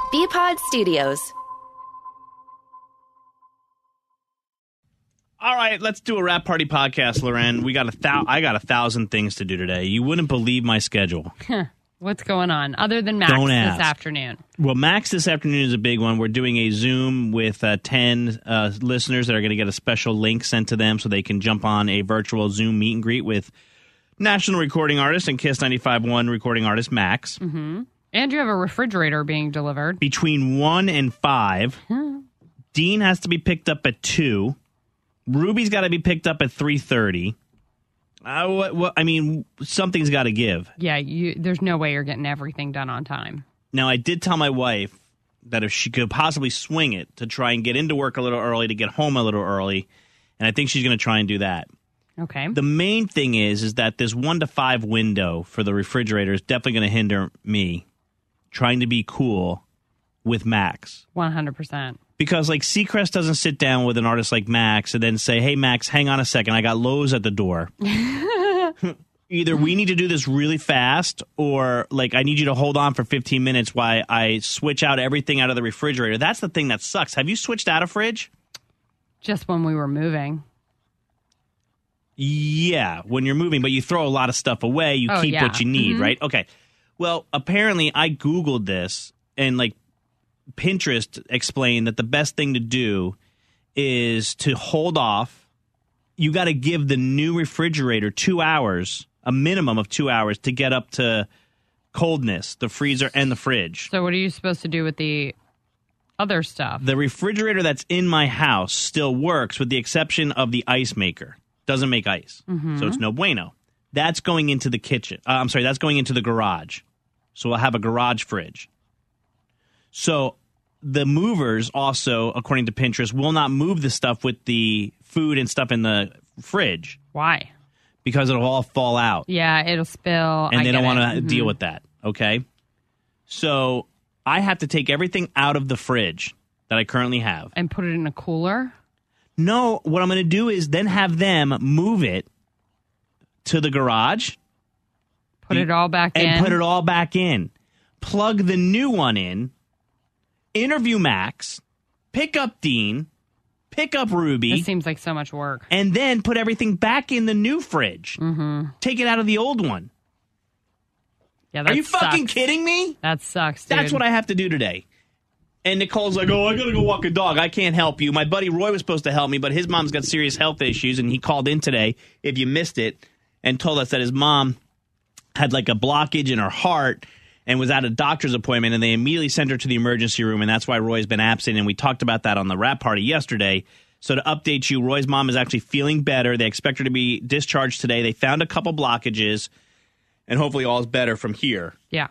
Bpod Studios. All right, let's do a Rap Party podcast, Loren. I got 1,000 things to do today. You wouldn't believe my schedule. What's going on other than Max Don't ask. this afternoon? Well, Max this afternoon is a big one. We're doing a Zoom with 10 listeners that are going to get a special link sent to them so they can jump on a virtual Zoom meet and greet with national recording artist and Kiss 95.1 recording artist Max. Mm-hmm. And you have a refrigerator being delivered. Between 1 and 5. Dean has to be picked up at 2. Ruby's got to be picked up at 3:30. I mean, something's got to give. Yeah, there's no way you're getting everything done on time. Now, I did tell my wife that if she could possibly swing it to try and get into work a little early, to get home a little early, and I think she's going to try and do that. Okay. The main thing is that this 1 to 5 window for the refrigerator is definitely going to hinder me trying to be cool with Max. 100%. Because, like, Seacrest doesn't sit down with an artist like Max and then say, hey, Max, hang on a second, I got Lowe's at the door. Either we need to do this really fast or, like, I need you to hold on for 15 minutes while I switch out everything out of the refrigerator. That's the thing that sucks. Have you switched out a fridge? Just when we were moving. Yeah, when you're moving, but you throw a lot of stuff away. You keep what you need, right? Okay. Well, apparently I Googled this and, like, Pinterest explained that the best thing to do is to hold off. You got to give the new refrigerator 2 hours, a minimum of 2 hours, to get up to coldness, the freezer and the fridge. So what are you supposed to do with the other stuff? The refrigerator that's in my house still works with the exception of the ice maker. Doesn't make ice. So it's no bueno. That's going into the kitchen. That's going into the garage. So we'll have a garage fridge. So the movers also, according to Pinterest, will not move the stuff with the food and stuff in the fridge. Why? Because it'll all fall out. Yeah, it'll spill. And they don't want to deal with that. Okay? So I have to take everything out of the fridge that I currently have. And put it in a cooler? No, what I'm going to do is then have them move it to the garage. Put it all back in. And put it all back in. Plug the new one in. Interview Max. Pick up Dean. Pick up Ruby. It seems like so much work. And then put everything back in the new fridge. Take it out of the old one. Yeah, that Are you sucks. fucking kidding me? That sucks, dude. That's what I have to do today. And Nicole's like, I got to go walk a dog. I can't help you. My buddy Roy was supposed to help me, but his mom's got serious health issues, and he called in today, if you missed it, and told us that his mom had like a blockage in her heart and was at a doctor's appointment, and they immediately sent her to the emergency room, and that's why Roy's been absent, and we talked about that on the Rap Party yesterday. So to update you, Roy's mom is actually feeling better. They expect her to be discharged today. They found a couple blockages, and hopefully all is better from here. Yeah.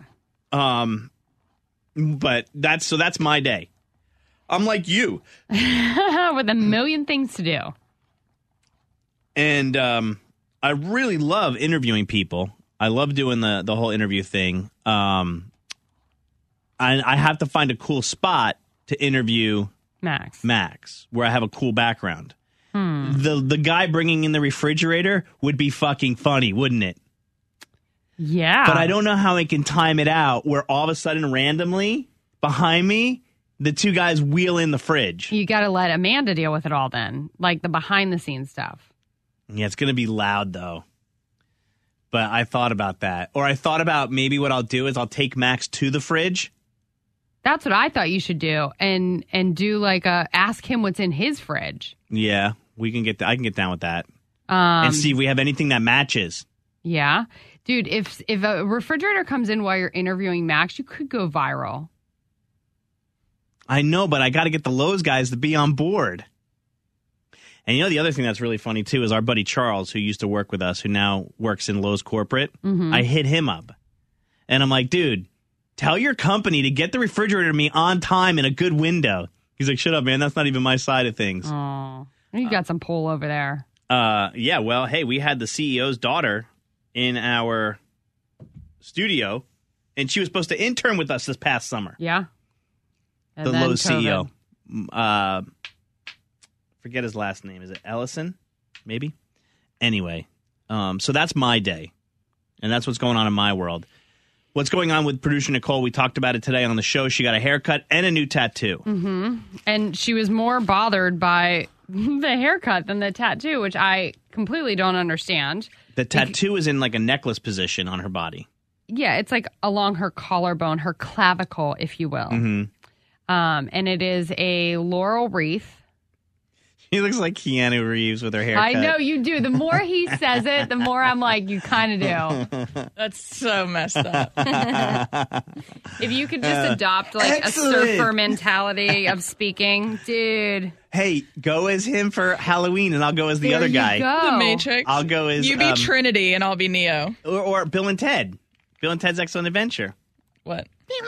But that's my day. I'm like you. With a million things to do. And I really love interviewing people. I love doing the whole interview thing. I have to find a cool spot to interview Max, where I have a cool background. The guy bringing in the refrigerator would be fucking funny, wouldn't it? Yeah. But I don't know how I can time it out where all of a sudden, randomly, behind me, the two guys wheel in the fridge. You got to let Amanda deal with it all then, like the behind-the-scenes stuff. Yeah, it's going to be loud, though. But I thought about that. Or I thought about maybe what I'll do is I'll take Max to the fridge. That's what I thought you should do. And do like ask him what's in his fridge. Yeah, I can get down with that. And see if we have anything that matches. Yeah. Dude, if a refrigerator comes in while you're interviewing Max, you could go viral. I know, but I got to get the Lowe's guys to be on board. And you know, the other thing that's really funny, too, is our buddy Charles, who used to work with us, who now works in Lowe's corporate. I hit him up. And I'm like, dude, tell your company to get the refrigerator to me on time in a good window. He's like, shut up, man. That's not even my side of things. Oh, you got some pull over there. Yeah, well, hey, we had the CEO's daughter in our studio, and she was supposed to intern with us this past summer. Yeah. And the Lowe's COVID. CEO. Forget his last name. Is it Ellison? Maybe? Anyway, so that's my day. And that's what's going on in my world. What's going on with producer Nicole? We talked about it today on the show. She got a haircut and a new tattoo. Mm-hmm. And she was more bothered by the haircut than the tattoo, which I completely don't understand. The tattoo is in like a necklace position on her body. Yeah, it's like along her collarbone, her clavicle, if you will. Mm-hmm. And it is a laurel wreath. He looks like Keanu Reeves with her haircut. I know you do. The more he says it, the more I'm like, you kind of do. That's so messed up. If you could just adopt like excellent. a surfer mentality of speaking, dude. Hey, go as him for Halloween, and I'll go as the There other you guy. go. The Matrix. I'll go as You be Trinity and I'll be Neo. or Bill and Ted. Bill and Ted's Excellent Adventure. What?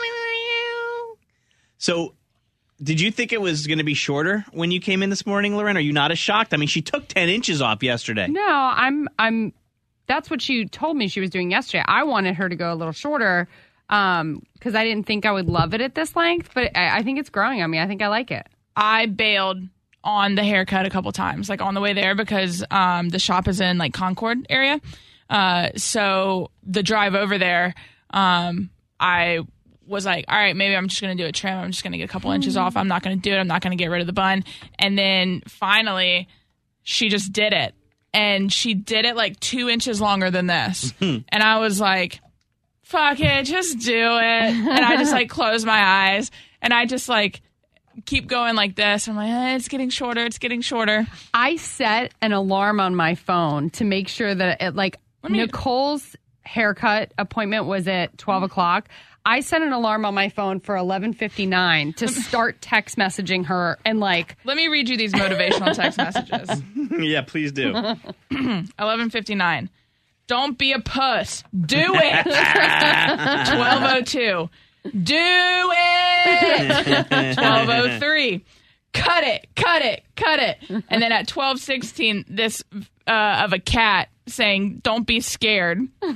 So, did you think it was going to be shorter when you came in this morning, Lauren? Are you not as shocked? I mean, she took 10 inches off yesterday. No, I'm. That's what she told me she was doing yesterday. I wanted her to go a little shorter because I didn't think I would love it at this length, but I think it's growing on me. I think I like it. I bailed on the haircut a couple times, like on the way there, because the shop is in like Concord area. So the drive over there, I was like, all right, maybe I'm just going to do a trim. I'm just going to get a couple inches off. I'm not going to do it. I'm not going to get rid of the bun. And then finally, she just did it. And she did it like 2 inches longer than this. And I was like, fuck it, just do it. And I just like closed my eyes and I just like keep going like this. I'm like, it's getting shorter. It's getting shorter. I set an alarm on my phone to make sure that it, like Nicole's haircut appointment was at 12 o'clock. I set an alarm on my phone for 11:59 to start text messaging her and like. Let me read you these motivational text messages. Yeah, please do. 11:59. Don't be a puss. Do it. 12:02. Do it. 12:03. Cut it. Cut it. Cut it. And then at 12:16, this of a cat saying, "Don't be scared."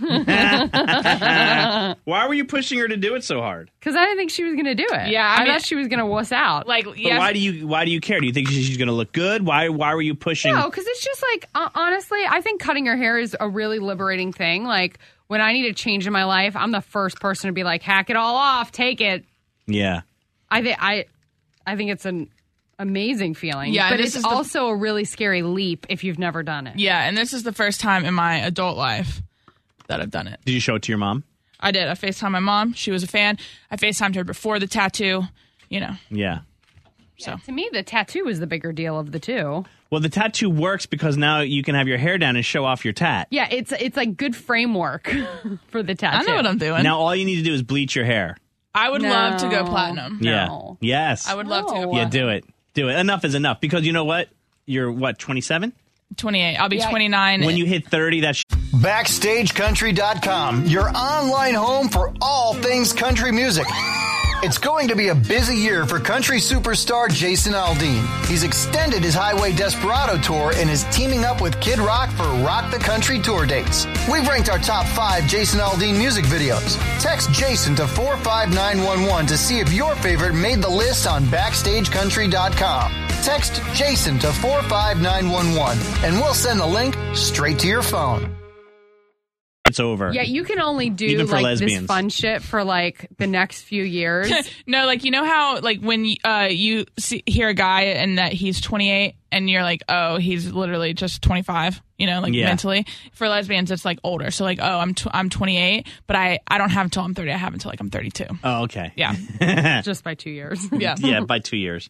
Why were you pushing her to do it so hard? Because I didn't think she was going to do it. Yeah, I I mean, thought she was going to wuss out. Like, But yes, why do you care? Do you think she's going to look good? Why were you pushing? No, because it's just like, honestly, I think cutting your hair is a really liberating thing. Like, when I need a change in my life, I'm the first person to be like, hack it all off, take it. Yeah. I think it's an amazing feeling. Yeah, but this it's is the- also a really scary leap if you've never done it. yeah, and this is the first time in my adult life that I've done it. Did you show it to your mom? I did. I FaceTimed my mom. She was a fan. I FaceTimed her before the tattoo, you know. Yeah. So To me, the tattoo was the bigger deal of the two. Well, the tattoo works because now you can have your hair down and show off your tat. Yeah, it's like good framework for the tattoo. I know what I'm doing. Now all you need to do is bleach your hair. I would love to go No. platinum. No. Yeah. Yes. I would love to go No. platinum. Yeah, do it. Do it. Enough is enough. Because you know what? You're what, 27? 28. I'll be 29. When you hit 30, that's BackstageCountry.com, your online home for all things country music. It's going to be a busy year for country superstar Jason Aldean. He's extended his Highway Desperado tour and is teaming up with Kid Rock for Rock the Country tour dates. We've ranked our top 5 Jason Aldean music videos. Text Jason to 45911 to see if your favorite made the list on BackstageCountry.com. Text Jason to 45911 and we'll send the link straight to your phone. it's over. Yeah, you can only do Even for like lesbians. this fun shit for like the next few years. No, like, you know how, like, when you hear a guy and that he's 28 and you're like, oh, he's literally just 25, you know, like, Yeah. mentally. For lesbians, it's like older. So, like, oh, I'm 28, but I don't have until I'm 30. I have until, like, I'm 32. Oh, okay. Yeah. Just by 2 years. Yeah. Yeah, by 2 years.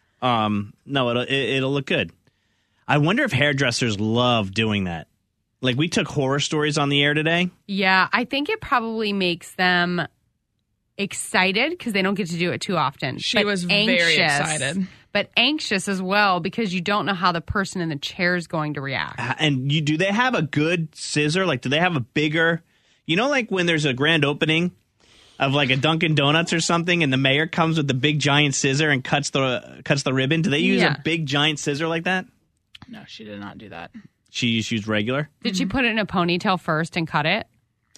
No, it'll look good. I wonder if hairdressers love doing that. Like, we took horror stories on the air today. Yeah, I think it probably makes them excited because they don't get to do it too often. She But was very excited. But anxious as well because you don't know how the person in the chair is going to react. And do they have a good scissor? Like, do they have a bigger, you know, like when there's a grand opening of like a Dunkin' Donuts or something, and the mayor comes with the big giant scissor and cuts the ribbon? Do they use Yeah. a big giant scissor like that? No, she did not do that. She just used regular. Did she put it in a ponytail first and cut it?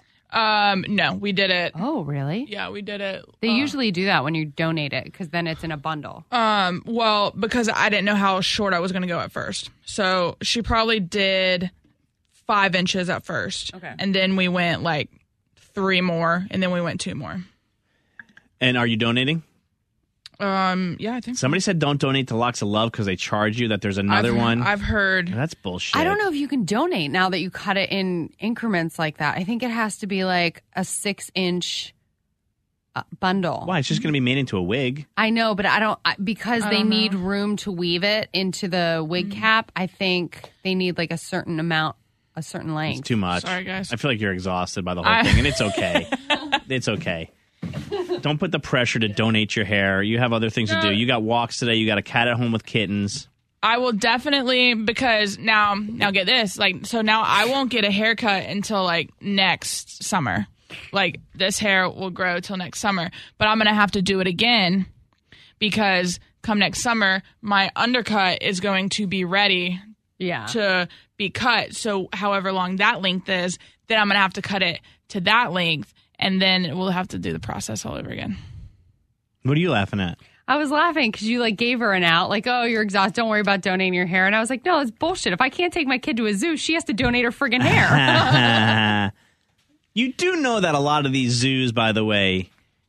No, we did it. Oh, really? Yeah, we did it. They usually do that when you donate it because then it's in a bundle. Well, because I didn't know how short I was going to go at first. So she probably did 5 inches at first. Okay. And then we went like 3 more, and then we went 2 more. And are you donating? Yeah, I think Somebody said don't donate to Locks of Love because they charge you, that there's another one. I've heard. That's bullshit. I don't know if you can donate now that you cut it in increments like that. I think it has to be like a 6-inch bundle. Why? It's just going to be made into a wig. I know, but because they need room to weave it into the wig cap. I think they need like a certain amount, a certain length. It's too much. Sorry, guys. I feel like you're exhausted by the whole thing, and it's okay. It's okay. Don't put the pressure to donate your hair. You have other things to do. You got walks today. You got a cat at home with kittens. I will definitely, because now get this, like, so now I won't get a haircut until like next summer. Like, this hair will grow till next summer, but I'm gonna have to do it again because come next summer, my undercut is going to be ready to be cut. So however long that length is, then I'm gonna have to cut it to that length, and then we'll have to do the process all over again. What are you laughing at? I was laughing because you like gave her an out, like, oh, you're exhausted. Don't worry about donating your hair. And I was like, no, it's bullshit. If I can't take my kid to a zoo, she has to donate her friggin' hair. You do know that a lot of these zoos, by the way,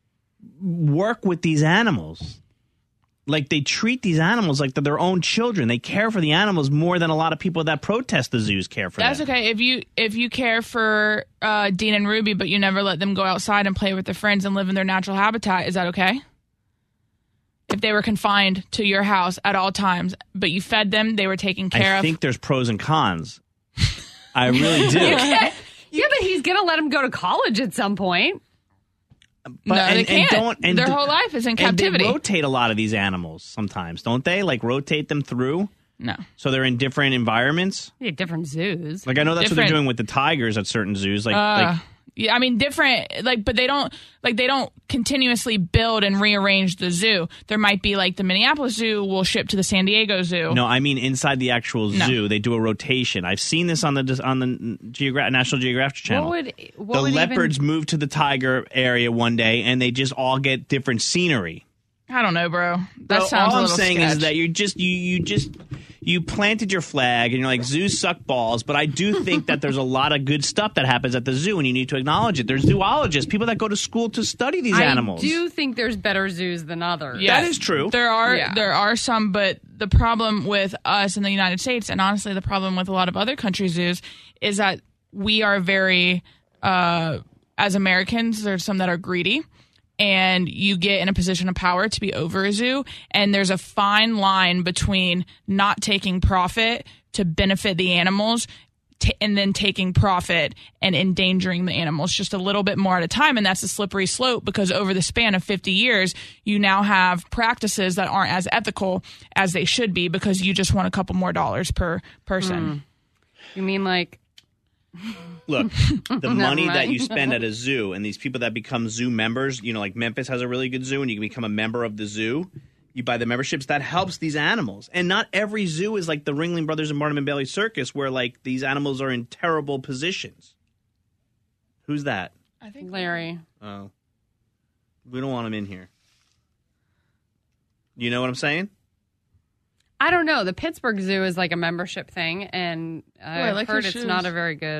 work with these animals. Like, they treat these animals like they're their own children. They care for the animals more than a lot of people that protest the zoos care for them. That's okay. If you care for Dean and Ruby, but you never let them go outside and play with their friends and live in their natural habitat, is that okay? If they were confined to your house at all times, but you fed them, they were taken care of. I think there's pros and cons. I really do. Yeah, but he's going to let him go to college at some point. But, no, they can't. Their whole life is in captivity. They rotate a lot of these animals sometimes, don't they? Like, rotate them through? No. So they're in different environments? Yeah, different zoos. Like, I know that's what they're doing with the tigers at certain zoos. Yeah, I mean, different, like, but they don't continuously build and rearrange the zoo. There might be, like, the Minneapolis Zoo will ship to the San Diego Zoo. No, I mean inside the actual zoo, they do a rotation. I've seen this on the National Geographic Channel. The leopards move to the tiger area one day, and they just all get different scenery. I don't know, bro. That sounds a little All I'm saying sketch. is that you planted your flag and you're like, zoos suck balls, but I do think that there's a lot of good stuff that happens at the zoo and you need to acknowledge it. There's zoologists, people that go to school to study these animals. I do think there's better zoos than others. Yeah, that is true. There are some, but the problem with us in the United States, and honestly the problem with a lot of other country zoos, is that we are very, as Americans, there's some that are greedy. And you get in a position of power to be over a zoo, and there's a fine line between not taking profit to benefit the animals and then taking profit and endangering the animals just a little bit more at a time, and that's a slippery slope because over the span of 50 years, you now have practices that aren't as ethical as they should be because you just want a couple more dollars per person. You mean like... Look, the money that you spend at a zoo and these people that become zoo members, you know, like Memphis has a really good zoo and you can become a member of the zoo. You buy the memberships. That helps these animals. And not every zoo is like the Ringling Brothers and Barnum and Bailey Circus where, like, these animals are in terrible positions. Who's that? I think Larry. Oh. We don't want him in here. You know what I'm saying? I don't know. The Pittsburgh Zoo is like a membership thing, and I've heard it's not a very good,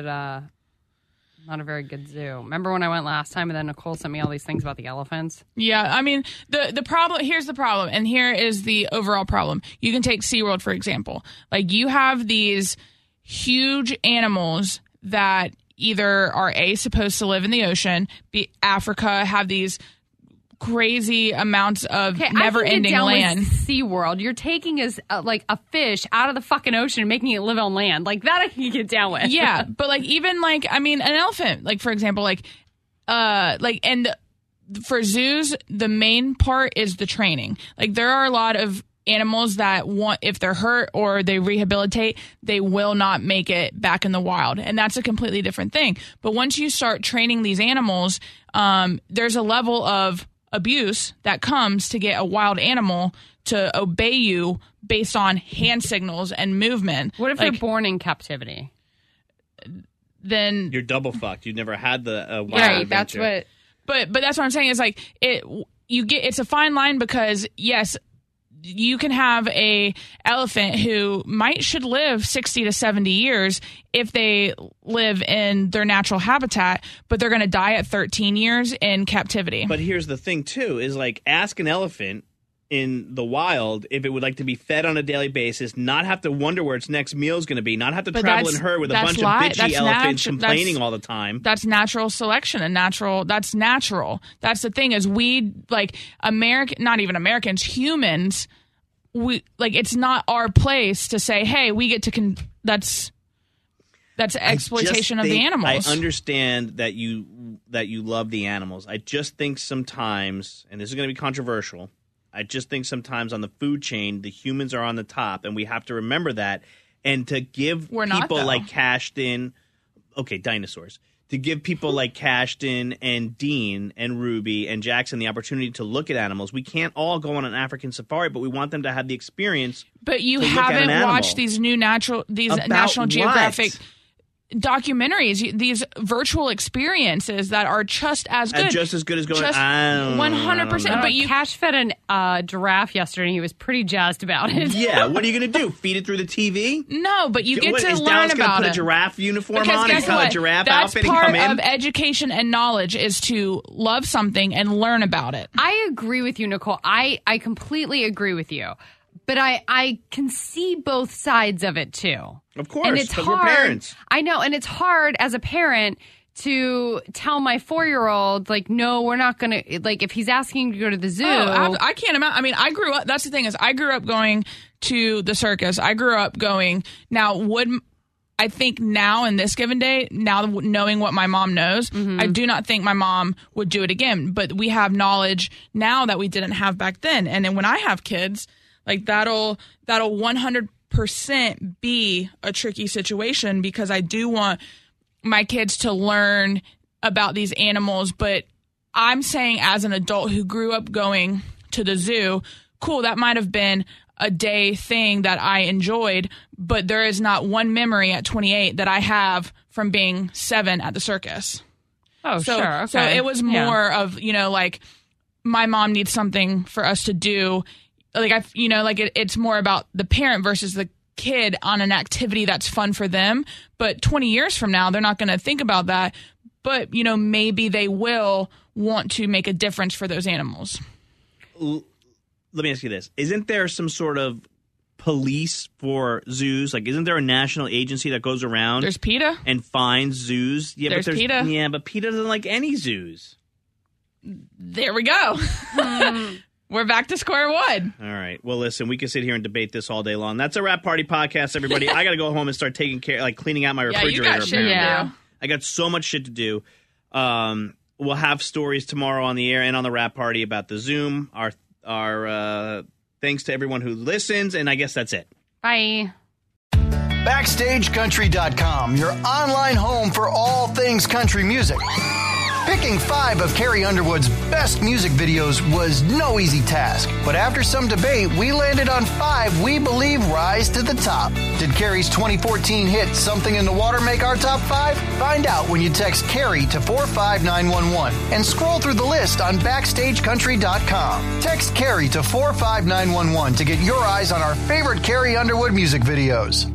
zoo. Remember when I went last time, and then Nicole sent me all these things about the elephants? Yeah, I mean, the problem, here's the problem, and here is the overall problem. You can take SeaWorld, for example. Like, you have these huge animals that either are, supposed to live in the ocean, Africa, have these crazy amounts of never-ending land. SeaWorld, you're taking like a fish out of the fucking ocean and making it live on land. Like that I can get down with. Yeah, but like even like I mean an elephant, like for example, and for zoos, the main part is the training. Like there are a lot of animals that if they're hurt or they rehabilitate, they will not make it back in the wild. And that's a completely different thing. But once you start training these animals, there's a level of abuse that comes to get a wild animal to obey you based on hand signals and movement. What if they're born in captivity? Then you're double fucked. You've never had the wild adventure. That's what. But that's what I'm saying is like it's a fine line because yes, you can have a elephant who should live 60 to 70 years if they live in their natural habitat, but they're going to die at 13 years in captivity. But here's the thing, too, is like ask an elephant in the wild if it would like to be fed on a daily basis, not have to wonder where its next meal is going to be, not have to travel in herd with a bunch of bitchy elephants complaining all the time. That's natural selection and that's natural. That's the thing is we like not even Americans, humans, we like it's not our place to say, hey, we get to that's exploitation of the animals. I understand that you love the animals. I just think sometimes, and this is going to be controversial, I just think sometimes on the food chain, the humans are on the top, and we have to remember that. And to give people like Cashton, dinosaurs, to give people like Cashton and Dean and Ruby and Jackson the opportunity to look at animals. We can't all go on an African safari, but we want them to have the experience. But you haven't watched these new National Geographic documentaries, these virtual experiences that are just as good. And just as good as going 100%. But Cash fed a giraffe yesterday and he was pretty jazzed about it. Yeah, what are you going to do? Feed it through the TV? No, but you get to learn Dallas about put it. A giraffe uniform because on and put a giraffe That's outfit and come in? part of education and knowledge is to love something and learn about it. I agree with you, Nicole. I completely agree with you. But I can see both sides of it, too. Of course, and it's because hard. We're parents. I know, and it's hard as a parent to tell my 4-year-old, like, no, we're not going to, like, if he's asking to go to the zoo. I can't imagine. I mean, I grew up, that's the thing is I grew up going to the circus. I grew up going, I think now in this given day, now knowing what my mom knows, I do not think my mom would do it again. But we have knowledge now that we didn't have back then. And then when I have kids, like that'll 100% be a tricky situation because I do want my kids to learn about these animals. But I'm saying as an adult who grew up going to the zoo, cool, that might have been a day thing that I enjoyed, but there is not one memory at 28 that I have from being 7 at the circus. Oh, sure. Okay. So it was more of, like my mom needs something for us to do. Like it's more about the parent versus the kid on an activity that's fun for them. But 20 years from now, they're not going to think about that. But, maybe they will want to make a difference for those animals. Let me ask you this. Isn't there some sort of police for zoos? Like, isn't there a national agency that goes around? There's PETA. And finds zoos? Yeah, there's PETA. Yeah, but PETA doesn't like any zoos. There we go. We're back to square one. All right. Well, listen, we can sit here and debate this all day long. That's a Wrap Party podcast, everybody. I got to go home and start taking care, like cleaning out my refrigerator. You got shit to do. I got so much shit to do. We'll have stories tomorrow on the air and on the Wrap Party about the Zoom. Our thanks to everyone who listens, and I guess that's it. Bye. BackstageCountry.com, your online home for all things country music. Picking 5 of Carrie Underwood's best music videos was no easy task, but after some debate, we landed on 5 we believe rise to the top. Did Carrie's 2014 hit Something in the Water make our top 5? Find out when you text Carrie to 45911 and scroll through the list on BackstageCountry.com. Text Carrie to 45911 to get your eyes on our favorite Carrie Underwood music videos.